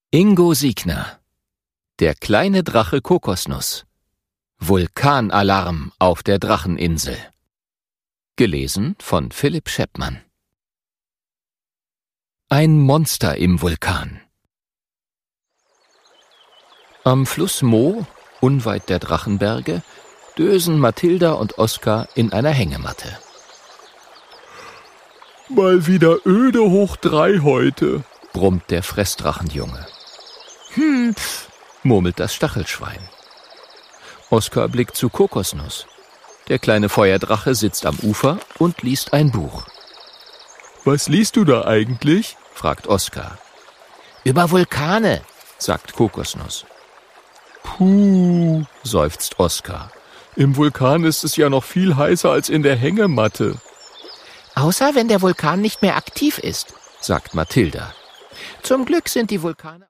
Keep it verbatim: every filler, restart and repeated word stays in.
Ingo Siegner. Der kleine Drache Kokosnuss. Vulkanalarm auf der Dracheninsel. Gelesen von Philipp Scheppmann. Ein Monster im Vulkan. Am Fluss Mo, unweit der Drachenberge, dösen Mathilda und Oskar in einer Hängematte. »Mal wieder öde hoch drei heute«, brummt der Fressdrachenjunge. »Hm, pf«, murmelt das Stachelschwein. Oskar blickt zu Kokosnuss. Der kleine Feuerdrache sitzt am Ufer und liest ein Buch. »Was liest du da eigentlich?«, fragt Oskar. »Über Vulkane«, sagt Kokosnuss. »Puh«, seufzt Oskar. »Im Vulkan ist es ja noch viel heißer als in der Hängematte.« »Außer wenn der Vulkan nicht mehr aktiv ist«, sagt Mathilda. »Zum Glück sind die Vulkane